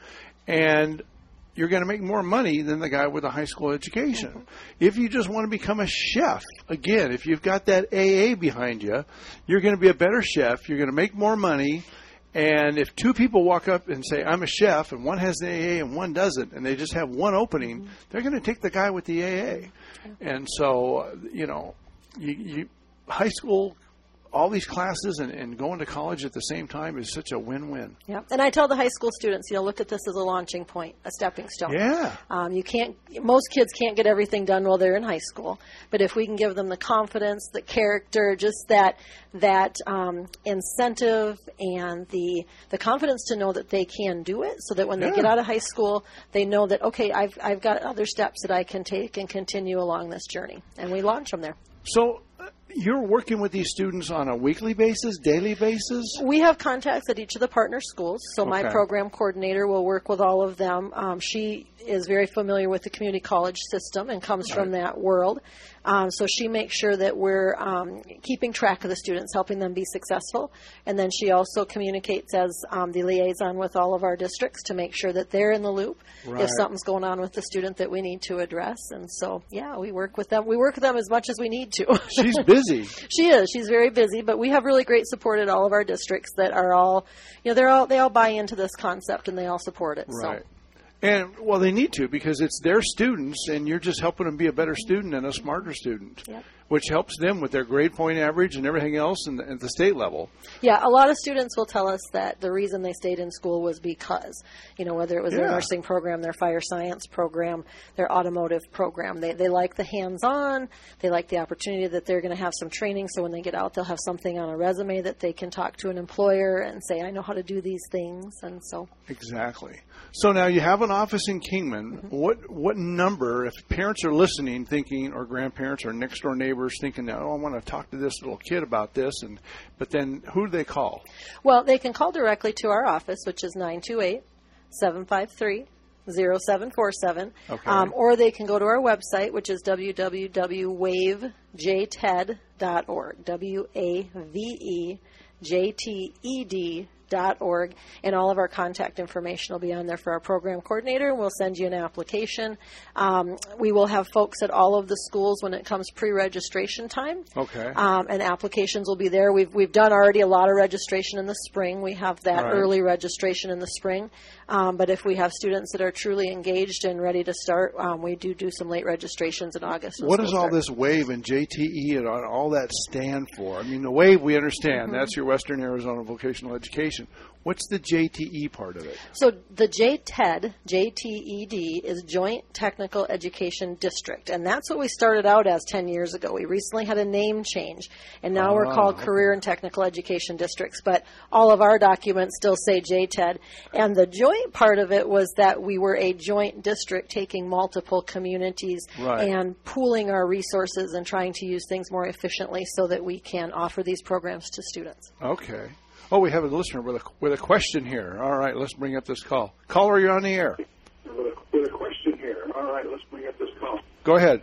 and you're going to make more money than the guy with a high school education. Mm-hmm. If you just want to become a chef, again, if you've got that A A behind you, you're going to be a better chef, you're going to make more money. And if two people walk up and say, I'm a chef, and one has the A A and one doesn't, and they just have one opening, mm-hmm. they're going to take the guy with the A A. And so, uh, you know, you, you, high school, all these classes and, and going to college at the same time is such a win-win. Yeah, and I tell the high school students, you know, look at this as a launching point, a stepping stone. Yeah. Um, you can't. Most kids can't get everything done while they're in high school, but if we can give them the confidence, the character, just that that um, incentive, and the the confidence to know that they can do it, so that when Yeah. they get out of high school, they know that okay, I've I've got other steps that I can take and continue along this journey, and we launch them there. So uh, you're working with these students on a weekly basis, daily basis? We have contacts at each of the partner schools, so my Okay. program coordinator will work with all of them. Um, she is very familiar with the community college system and comes from that world. Um, so she makes sure that we're um, keeping track of the students, helping them be successful. And then she also communicates as um, the liaison with all of our districts to make sure that they're in the loop Right. if something's going on with the student that we need to address. And so, yeah, we work with them. We work with them as much as we need to. She's busy. She is. She's very busy, but we have really great support at all of our districts that are all, you know, they're all they all buy into this concept and they all support it. Right. So. And, well, they need to, because it's their students, and you're just helping them be a better student and a smarter student, Yep. which helps them with their grade point average and everything else in the, at the state level. Yeah, a lot of students will tell us that the reason they stayed in school was because, you know, whether it was their Yeah. nursing program, their fire science program, their automotive program. They they like the hands-on. They like the opportunity that they're going to have some training, so when they get out, they'll have something on a resume that they can talk to an employer and say, I know how to do these things. And so, Exactly. So now you have an office in Kingman. Mm-hmm. What what number, if parents are listening, thinking, or grandparents or next door neighbors thinking, oh, I want to talk to this little kid about this, and but then who do they call? well, they can call directly to our office, which is nine two eight, seven five three, zero seven four seven. Okay. Um, or they can go to our website, which is w w w dot wave j ted dot org. W A V E J T E D dot org, and all of our contact information will be on there for our program coordinator. We'll send you an application. Um, we will have folks at all of the schools when it comes pre-registration time. Okay. Um, and applications will be there. We've we've done already a lot of registration in the spring. We have that Right. early registration in the spring. Um, but if we have students that are truly engaged and ready to start, um, we do do some late registrations in August. when What does schools all start. this WAVE and J T E and all that stand for? I mean, the WAVE we understand. Mhm. That's your Western Arizona Vocational Education. What's the J T E part of it? So the J T E D, J T E D, is Joint Technical Education District, and that's what we started out as ten years ago. We recently had a name change, and now we're Ah, called okay. Career and Technical Education Districts, but all of our documents still say J T E D. And the joint part of it was that we were a joint district taking multiple communities Right. and pooling our resources and trying to use things more efficiently so that we can offer these programs to students. Okay. Oh, we have a listener with a with a question here. All right, let's bring up this call. Caller, you're on the air. With a question here. All right, let's bring up this call. Go ahead.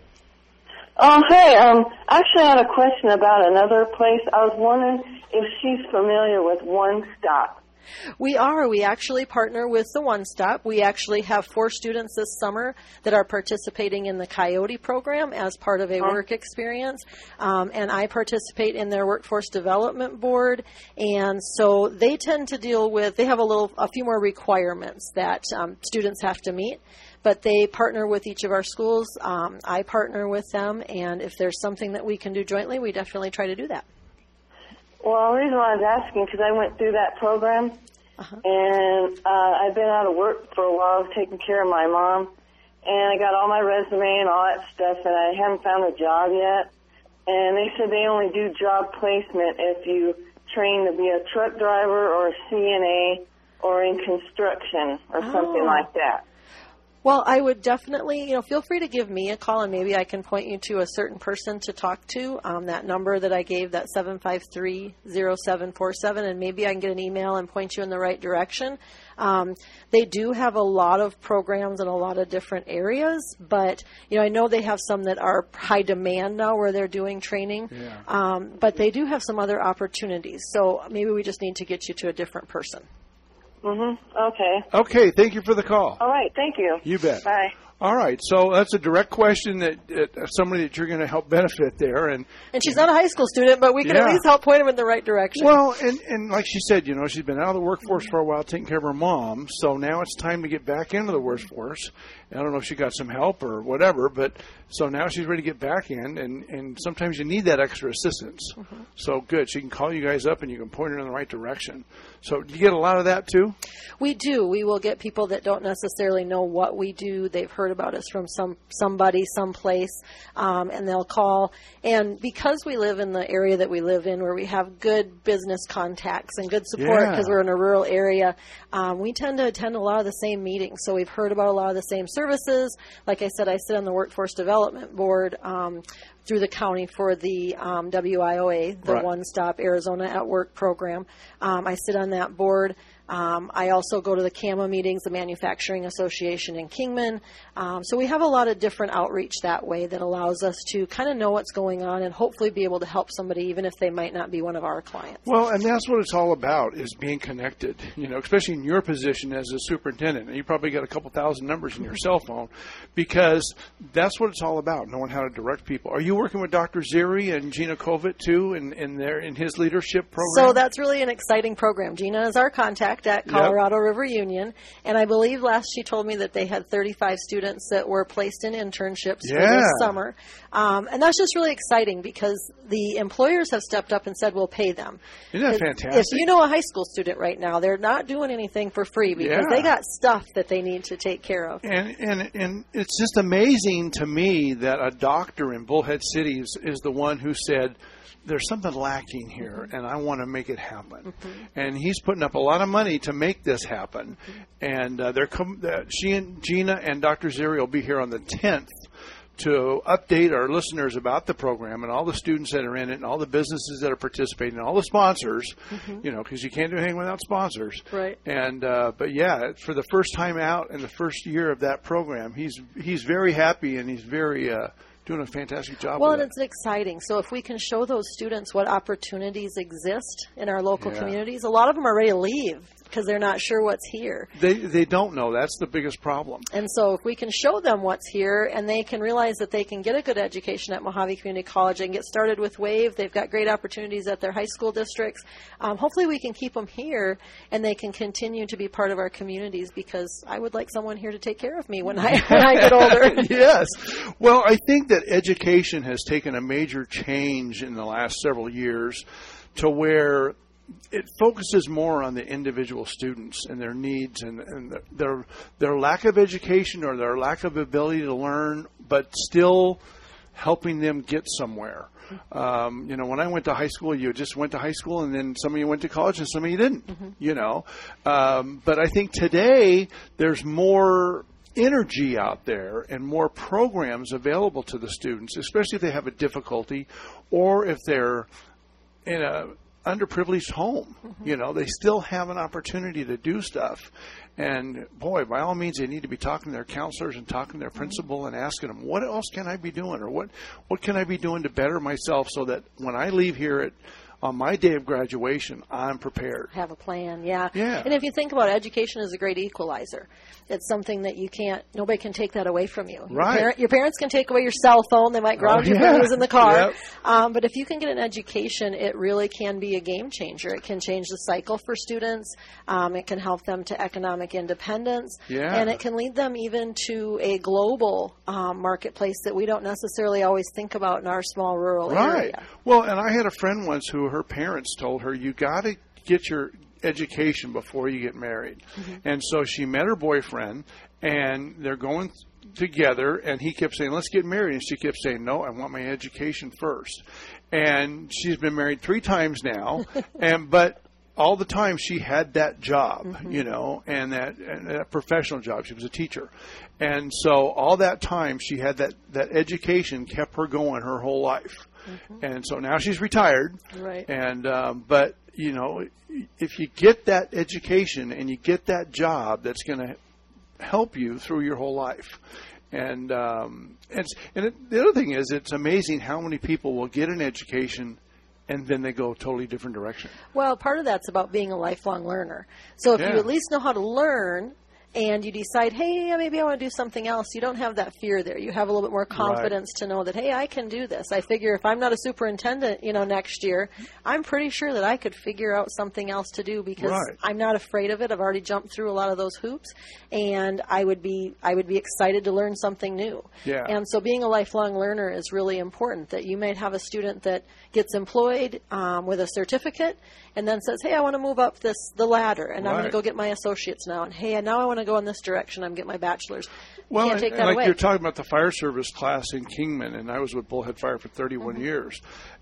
Oh, hey, um, actually I had a question about another place. I was wondering if she's familiar with One Stop. We are. We actually partner with the One Stop. We actually have four students this summer that are participating in the Coyote program as part of a work experience. Um, and I participate in their workforce development board. And so they tend to deal with, they have a little, a few more requirements that um, students have to meet. But they partner with each of our schools. Um, I partner with them. And if there's something that we can do jointly, we definitely try to do that. Well, the reason why I was asking, because I went through that program, uh-huh. and uh, I've been out of work for a while taking care of my mom, and I got all my resume and all that stuff, and I haven't found a job yet. And they said they only do job placement if you train to be a truck driver or a C N A or in construction or oh. something like that. Well, I would definitely, you know, feel free to give me a call, and maybe I can point you to a certain person to talk to. Um, that number that I gave, that seven five three, zero seven four seven, and maybe I can get an email and point you in the right direction. Um, they do have a lot of programs in a lot of different areas, but, you know, I know they have some that are high demand now where they're doing training, yeah. um, but they do have some other opportunities. So maybe we just need to get you to a different person. Mm-hmm. Okay. Okay, thank you for the call. All right, thank you. You bet. Bye. All right, so that's a direct question that, that uh, somebody that you're going to help benefit there. And and she's not a high school student, but we can yeah. at least help point them in the right direction. Well, and, and like she said, you know, she's been out of the workforce for a while taking care of her mom, so now it's time to get back into the workforce. I don't know if she got some help or whatever, but so now she's ready to get back in, and, and sometimes you need that extra assistance. Mm-hmm. So good. She can call you guys up, and you can point her in the right direction. So do you get a lot of that, too? We do. We will get people that don't necessarily know what we do. They've heard about us from some somebody, someplace, um, and they'll call. And because we live in the area that we live in, where we have good business contacts and good support because yeah. we're in a rural area, um, we tend to attend a lot of the same meetings. So we've heard about a lot of the same services. Like I said, I sit on the Workforce Development Board um, through the county for the um, W I O A, the right. One Stop Arizona at Work program. Um, I sit on that board. Um, I also go to the C A M A meetings, the Manufacturing Association in Kingman. Um, so we have a lot of different outreach that way that allows us to kind of know what's going on and hopefully be able to help somebody even if they might not be one of our clients. Well, and that's what it's all about, is being connected, you know, especially in your position as a superintendent. And you probably got a couple thousand numbers in your cell phone, because that's what it's all about, knowing how to direct people. Are you working with Doctor Ziri and Gina Kovic, too, in, in, their, in his leadership program? So that's really an exciting program. Gina is our contact at Colorado yep. River Union, and I believe last she told me that they had thirty-five students that were placed in internships yeah. for this summer, um, and that's just really exciting because the employers have stepped up and said we'll pay them. Isn't that if, fantastic? If you know a high school student right now, they're not doing anything for free because yeah. they got stuff that they need to take care of. And, and and it's just amazing to me that a doctor in Bullhead City is, is the one who said, there's something lacking here, and I want to make it happen. Mm-hmm. And he's putting up a lot of money to make this happen. Mm-hmm. And uh, they're com- uh, she and Gina and Doctor Ziri will be here on the tenth to update our listeners about the program and all the students that are in it and all the businesses that are participating and all the sponsors, mm-hmm. you know, because you can't do anything without sponsors. Right. And uh, but, yeah, for the first time out in the first year of that program, he's he's very happy and he's very uh, – doing a fantastic job. Well, with and it's exciting. So if we can show those students what opportunities exist in our local yeah. communities, a lot of them are ready to leave because they're not sure what's here. They they don't know. That's the biggest problem. And so if we can show them what's here and they can realize that they can get a good education at Mojave Community College and get started with WAVE, they've got great opportunities at their high school districts. Um, hopefully we can keep them here and they can continue to be part of our communities, because I would like someone here to take care of me when I, when I get older. Yes. Well, I think that education has taken a major change in the last several years to where it focuses more on the individual students and their needs and, and their their lack of education or their lack of ability to learn, but still helping them get somewhere. Um, you know, when I went to high school, you just went to high school, and then some of you went to college and some of you didn't, mm-hmm. you know. Um, but I think today there's more energy out there and more programs available to the students, especially if they have a difficulty or if they're in a underprivileged home. Mm-hmm. You know, they still have an opportunity to do stuff. And, boy, by all means, they need to be talking to their counselors and talking to their principal mm-hmm. and asking them, what else can I be doing, or what, what can I be doing to better myself so that when I leave here at on my day of graduation, I'm prepared. Have a plan, yeah. yeah. And if you think about it, education is a great equalizer. It's something that you can't, nobody can take that away from you. Right. Your, parent, your parents can take away your cell phone. They might ground oh, your yeah. when in the car. Yep. Um, but if you can get an education, it really can be a game changer. It can change the cycle for students. Um, it can help them to economic independence. Yeah. And it can lead them even to a global um, marketplace that we don't necessarily always think about in our small rural right. area. Well, and I had a friend once who who her parents told her, you got to get your education before you get married. Mm-hmm. And so she met her boyfriend, and they're going together, and he kept saying, let's get married. And she kept saying, no, I want my education first. And she's been married three times now, and but all the time she had that job, mm-hmm. you know, and that, and that professional job. She was a teacher. And so all that time she had that, that education kept her going her whole life. Mm-hmm. And so now she's retired. Right. And um, but, you know, if you get that education and you get that job, that's going to help you through your whole life. And um, and, and it, the other thing is, it's amazing how many people will get an education and then they go a totally different direction. Well, part of that's about being a lifelong learner. So if yeah. you at least know how to learn, and you decide, hey, maybe I want to do something else, you don't have that fear there. You have a little bit more confidence right. to know that, hey, I can do this. I figure if I'm not a superintendent, you know, next year, I'm pretty sure that I could figure out something else to do because right. I'm not afraid of it. I've already jumped through a lot of those hoops, and I would be I would be excited to learn something new. Yeah. And so being a lifelong learner is really important, that you might have a student that gets employed um, with a certificate and then says, hey, I want to move up this the ladder, and right. I'm going to go get my associates now, and hey, now I want to go in this direction, I'm getting my bachelor's. You well, can't take and, that like away. You're talking about the fire service class in Kingman, and I was with Bullhead Fire for thirty-one mm-hmm. years.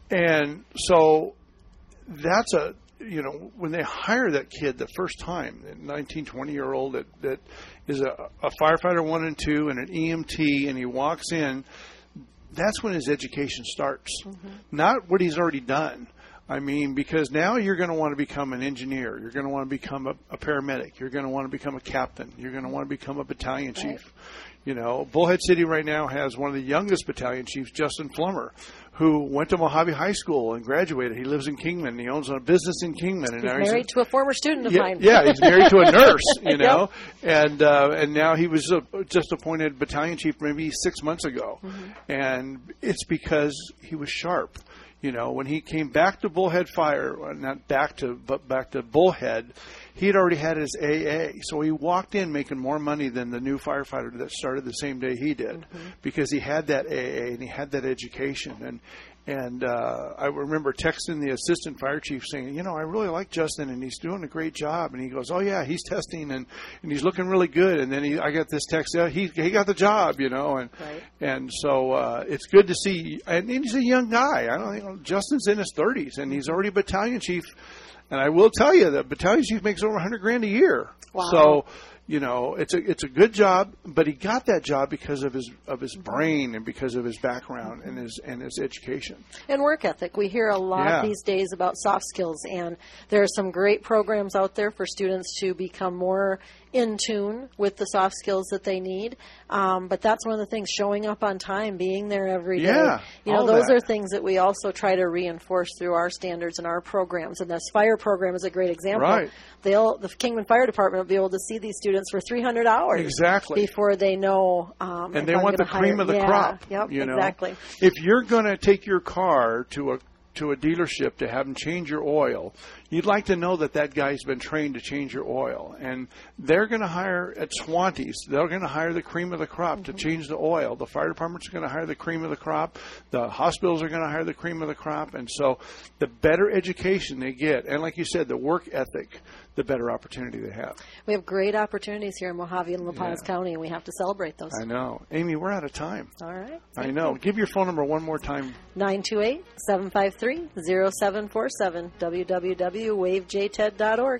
And so that's a, you know, when they hire that kid the first time, a nineteen, twenty-year-old that, that is a, a firefighter one and two and an E M T, and he walks in, that's when his education starts, mm-hmm. not what he's already done. I mean, because now you're going to want to become an engineer. You're going to want to become a, a paramedic. You're going to want to become a captain. You're going to want to become a battalion chief. Right. You know, Bullhead City right now has one of the youngest battalion chiefs, Justin Flummer, who went to Mojave High School and graduated. He lives in Kingman. He owns a business in Kingman. And he's now married he's to a former student of yeah, mine. Yeah, he's married to a nurse, you know. Yep. And uh, and now he was uh, just appointed battalion chief maybe six months ago. Mm-hmm. And it's because he was sharp. You know, when he came back to Bullhead Fire, not back to, but back to Bullhead, he had already had his A A. So he walked in making more money than the new firefighter that started the same day he did, mm-hmm. because he had that A A and he had that education. And and uh, I remember texting the assistant fire chief saying, you know, I really like Justin and he's doing a great job. And he goes, oh yeah, he's testing and, and he's looking really good. And then he, I got this text, yeah, he he got the job, you know. And right. and so uh, it's good to see. And he's a young guy. I don't think Justin's in his thirties and he's already battalion chief. And I will tell you that battalion chief makes over a hundred grand a year. Wow. So, you know, it's a it's a good job, but he got that job because of his of his brain and because of his background and his and his education. And work ethic. We hear a lot yeah. these days about soft skills, and there are some great programs out there for students to become more in tune with the soft skills that they need. Um, but that's one of the things, showing up on time, being there every day. Yeah, you know, all those that. are things that we also try to reinforce through our standards and our programs. And this fire program is a great example. Right. They'll, the Kingman Fire Department will be able to see these students for three hundred hours. Exactly. Before they know. Um, and they want the cream hire. of the yeah, crop. Yep, you know? exactly. If you're going to take your car to a to a dealership to have them change your oil, you'd like to know that that guy's been trained to change your oil. And they're going to hire at Swante's, they're going to hire the cream of the crop mm-hmm. to change the oil. The fire department's going to hire the cream of the crop. The hospitals are going to hire the cream of the crop. And so the better education they get, and like you said, the work ethic, the better opportunity they have. We have great opportunities here in Mojave and La Paz yeah. County, and we have to celebrate those. I know. Amy, we're out of time. All right. I know. You. Give your phone number one more time. nine two eight, seven five three, zero seven four seven, w w w dot wave j ted dot org.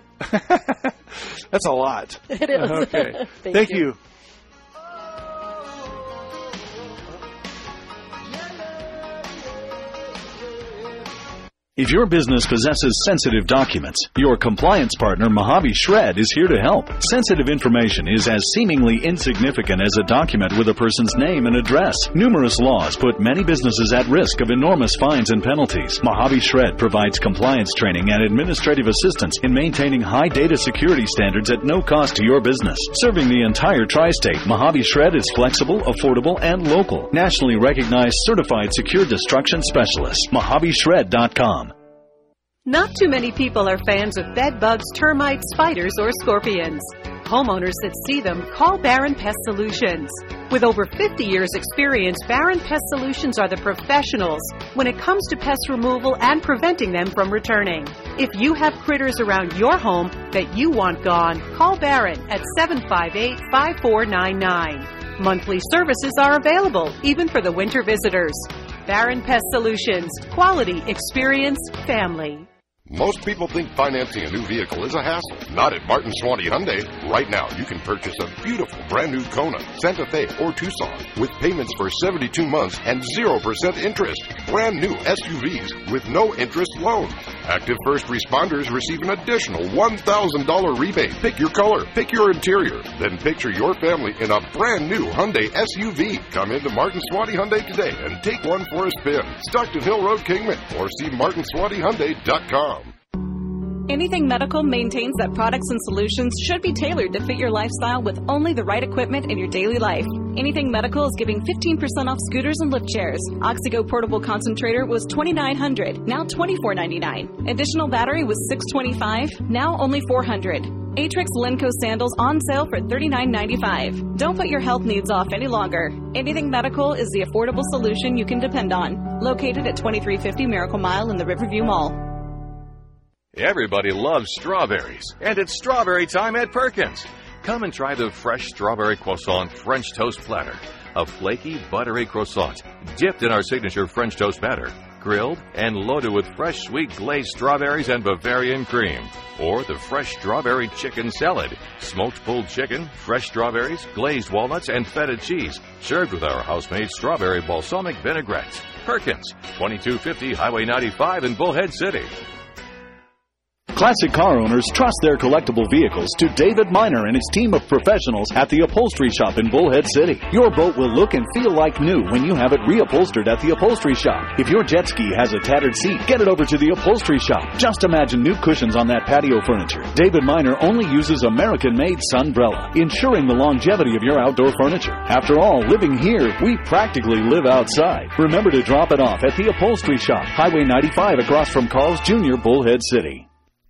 That's a lot. It is. Okay. Thank, Thank you. you. If your business possesses sensitive documents, your compliance partner, Mojave Shred, is here to help. Sensitive information is as seemingly insignificant as a document with a person's name and address. Numerous laws put many businesses at risk of enormous fines and penalties. Mojave Shred provides compliance training and administrative assistance in maintaining high data security standards at no cost to your business. Serving the entire tri-state, Mojave Shred is flexible, affordable, and local. Nationally recognized certified secure destruction specialist. Mojave Shred dot com. Not too many people are fans of bed bugs, termites, spiders, or scorpions. homeowners that see them, call Barron Pest Solutions. With over fifty years' experience, Barron Pest Solutions are the professionals when it comes to pest removal and preventing them from returning. If you have critters around your home that you want gone, call Barron at seven five eight, five four nine nine. Monthly services are available, even for the winter visitors. Barron Pest Solutions. Quality, experience, family. Most people think financing a new vehicle is a hassle. Not at Martin Swanee Hyundai. Right now, you can purchase a beautiful brand new Kona, Santa Fe, or Tucson with payments for seventy-two months and zero percent interest. Brand new S U Vs with no interest loan. Active first responders receive an additional one thousand dollars rebate. Pick your color, pick your interior, then picture your family in a brand new Hyundai S U V. Come into Martin Swanee Hyundai today and take one for a spin. Stockton Hill Road, Kingman, or see martin swanee hyundai dot com. Anything Medical maintains that products and solutions should be tailored to fit your lifestyle with only the right equipment in your daily life. Anything Medical is giving fifteen percent off scooters and lift chairs. Oxigo Portable Concentrator was twenty-nine hundred dollars, now twenty-four ninety-nine. Additional battery was six twenty-five, now only four hundred. Atrix Lenco sandals on sale for thirty-nine ninety-five. Don't put your health needs off any longer. Anything Medical is the affordable solution you can depend on. Located at twenty-three fifty Miracle Mile in the Riverview Mall. Everybody loves strawberries, and it's strawberry time at Perkins. Come and try the fresh strawberry croissant French toast platter. A flaky, buttery croissant dipped in our signature French toast batter, grilled and loaded with fresh, sweet glazed strawberries and Bavarian cream. Or the fresh strawberry chicken salad, smoked pulled chicken, fresh strawberries, glazed walnuts, and feta cheese, served with our house-made strawberry balsamic vinaigrette. Perkins, twenty-two fifty Highway ninety-five in Bullhead City. Classic car owners trust their collectible vehicles to David Miner and his team of professionals at the Upholstery Shop in Bullhead City. Your boat will look and feel like new when you have it reupholstered at the Upholstery Shop. If your jet ski has a tattered seat, get it over to the Upholstery Shop. Just imagine new cushions on that patio furniture. David Miner only uses American-made Sunbrella, ensuring the longevity of your outdoor furniture. After all, living here, we practically live outside. Remember to drop it off at the Upholstery Shop, Highway ninety-five across from Carl's Junior, Bullhead City.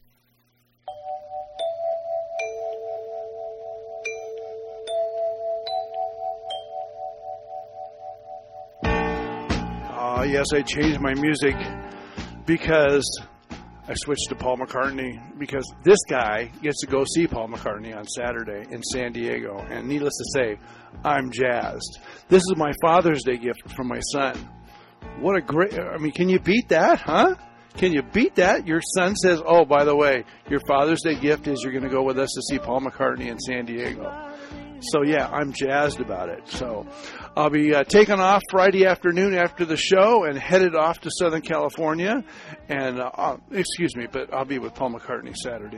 Yes, I changed my music because I switched to Paul McCartney, because this guy gets to go see Paul McCartney on Saturday in San Diego, and needless to say, I'm jazzed. This is my Father's Day gift from my son. What a great, I mean, can you beat that, huh? Can you beat that? Your son says, oh, by the way, your Father's Day gift is you're going to go with us to see Paul McCartney in San Diego. So, yeah, I'm jazzed about it. So I'll be uh, taking off Friday afternoon after the show and headed off to Southern California. And, uh, uh, excuse me, but I'll be with Paul McCartney Saturday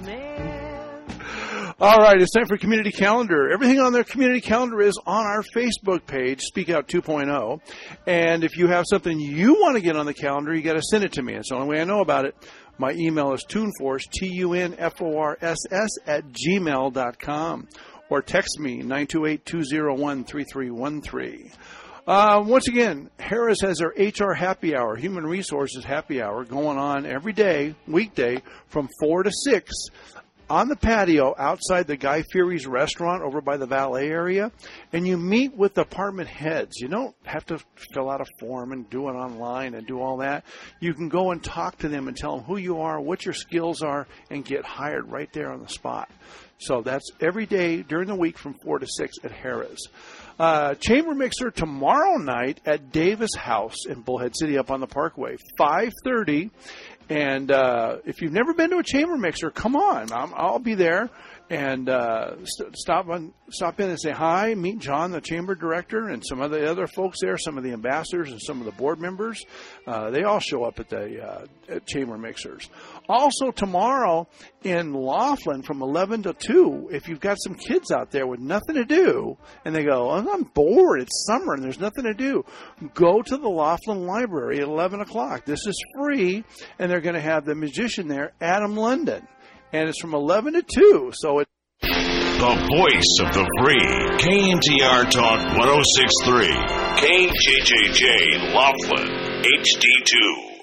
night. All right, it's time for Community Calendar. Everything on their Community Calendar is on our Facebook page, Speak Out two point oh. And if you have something you want to get on the calendar, you got to send it to me. It's the only way I know about it. My email is tunforce, T U N F O R S S, at gmail dot com. Or text me, nine two eight, two oh one, three three one three. Uh, once again, Harris has their H R Happy Hour, Human Resources Happy Hour, going on every day, weekday, from four to six on the patio outside the Guy Fieri's restaurant over by the valet area. And you meet with department heads. You don't have to fill out a form and do it online and do all that. You can go and talk to them and tell them who you are, what your skills are, and get hired right there on the spot. So that's every day during the week from four to six at Harrah's. Uh, Chamber Mixer tomorrow night at Davis House in Bullhead City up on the Parkway, five thirty. And uh, if you've never been to a Chamber Mixer, come on. I'm, I'll be there. And uh, st- stop on, stop in and say hi, meet John, the chamber director, and some of the other folks there, some of the ambassadors and some of the board members. Uh, they all show up at the uh, at Chamber Mixers. Also tomorrow in Laughlin from eleven to two, if you've got some kids out there with nothing to do, and they go, oh, I'm bored, it's summer and there's nothing to do, go to the Laughlin Library at eleven o'clock. This is free, and they're going to have the magician there, Adam London. And it's from eleven to two, so it. The voice of the free. K N T R Talk one oh six point three. K J J J Laughlin. H D two.